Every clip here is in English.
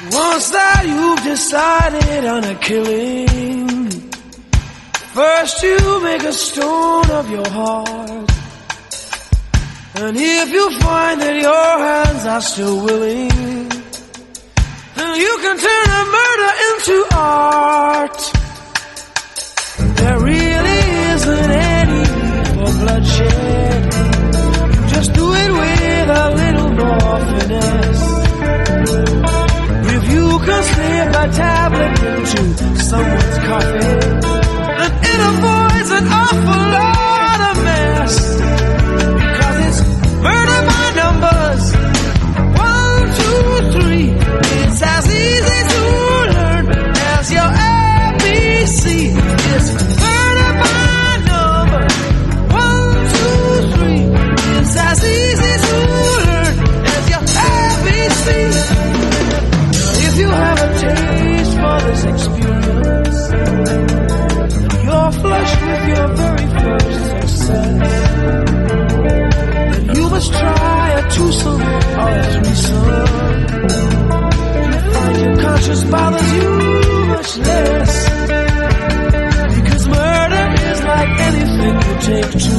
Once that you've decided on a killing, first you make a stone of your heart. And if you find that your hands are still willing, then you can turn a murder into art. There really isn't any need for bloodshed. Just do it with a little more finesse. If you can slip a tablet into someone's coffee, then it avoids an awful lot of mess. Because it's murder by numbers, 1, 2, 3. It's as easy to learn as your ABC. It's murder by numbers, 1, 2, 3. It's as easy to learn as your ABC. If you have a taste for this experience, you're flushed with your very first success, then you must try a twosome or a threesome. You find your conscience bothers you much less, because murder is like anything you take to.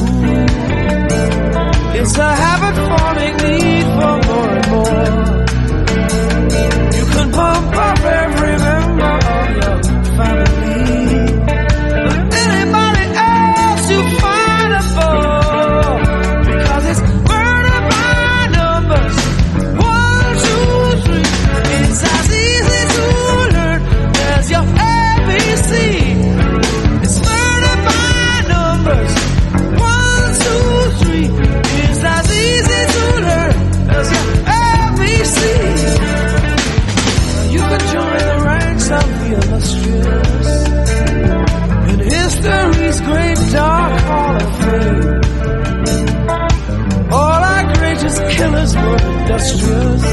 It's a habit-forming need for more and more. You can pump up every member of your family, but anybody else you find a bore, because it's murder by numbers, 1, 2, 3. It's as easy to learn as your ABC. It's murder by numbers, 1, 2, 3. It's as easy to learn as your ABC. You can join the ranks of the illustrious in history's great dark hall of fame. All our greatest killers were industrious,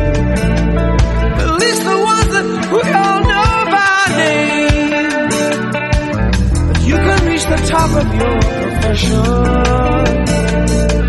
at least the ones that we all know by name. But you can reach the top of your profession